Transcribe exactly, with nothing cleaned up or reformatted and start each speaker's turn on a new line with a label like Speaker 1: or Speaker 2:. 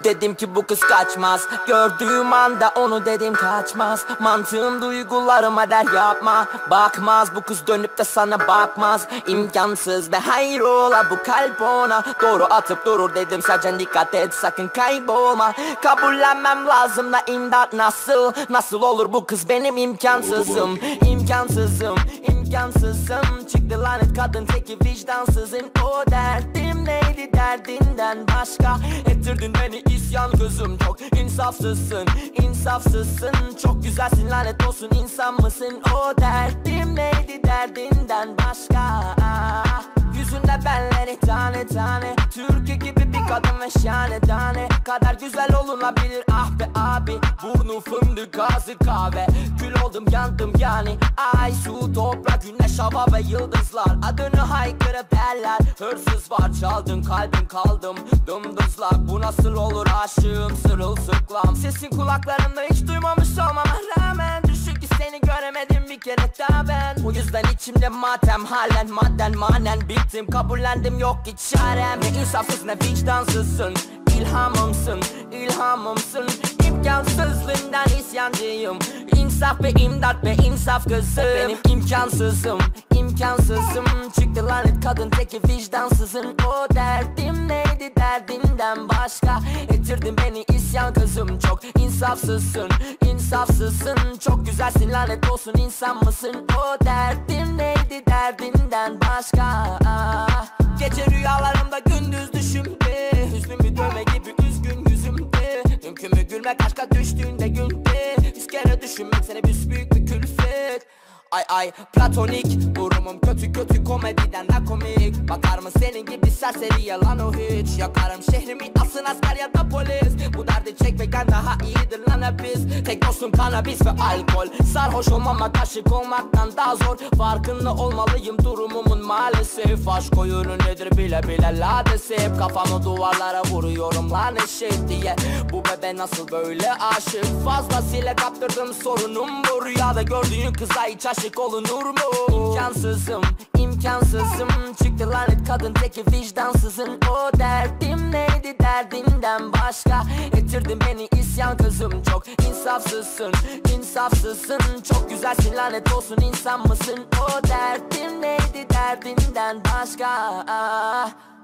Speaker 1: Dedim ki bu kız kaçmaz. Gördüğüm anda onu dedim kaçmaz. Mantığım duygularıma der yapma. Bakmaz bu kız dönüp de sana bakmaz. İmkansız ve hayrola bu kalp ona doğru atıp durur dedim sadece dikkat et sakın kaybolma. Kabullenmem lazım da imdat nasıl? Nasıl olur bu kız benim imkansızım. İmkansızım, imkansızım. Çıktı lanet kadın teki vicdansızın. O derdim neydi derdinden başka? Ettirdin beni isyan gözüm çok insafsızsın, insafsızsın. Çok güzelsin lanet olsun insan mısın? O derdim neydi derdinden başka? Yüzünde benleri tane tane. Türkiye gibi bir kadın ve şahane tane. Kadar güzel olunabilir ah be abi. Burnu fındık ağzı kahve. Kül oldum yandım yani. Ay su toprak güneş hava ve yıldızlar. Adını haykırıp eller. Hırsız var çaldın kalbim kaldım dımdızlak. Bu nasıl olur aşığım sırılsıklam. Sesin kulaklarımda hiç duymamış olmama rağmen. Düşün ki seni göremedim bir kere daha ben. Bu yüzden içimde matem halen madden manen bittim. Kabullendim yok ki çarem. Ne insafsız ne vicdansızsın. İlhamımsın, ilhamımsın. İmkansızlığından isyancıyım. İnsaf ve imdat ve insaf kızım. Benim imkansızım, imkansızım. Çıktı lanet kadın teki vicdansızın. O derdim neydi derdinden başka? Ettirdin beni isyan kızım çok insafsızsın, insafsızsın. Çok güzelsin lanet olsun insan mısın? O derdim neydi derdinden başka? Gece rüyalarımda gündüz düşümde. Hüznüm bir dövme gibi üzgün yüzümde. Mümkün mü gülmek aşka düştüğünde günde? Yüz kere düşünmek seni büsbüyük bir külfet. Ay ay platonik durumum kötü kötü komediden de komik. Bakar mı senin gibi serseri yalan o hiç. Yakarım şehrimi asın asker ya da polis. Bu derdi çekmekten daha iyidir lan hep biz. Tek dostum kanabis ve alkol. Sarhoş olmamak aşık olmaktan daha zor. Farkında olmalıyım durumumun maalesef. Aşk oyunu nedir bile bile ladesi. Hep kafamı duvarlara vuruyorum lan eşek diye. Bu bebe nasıl böyle aşık? Fazlasıyla kaptırdım sorunum bu. Rüyada gördüğün kıza hiç aşık olunur mu? İmkansızım, imkansızım. Çıktı lanet kadın teki vicdansızın. O derdim neydi derdinden başka? Ettirdin beni isyan kızım çok insafsızsın, insafsızsın. Çok güzelsin lanet olsun insan mısın? O derdim neydi derdinden başka?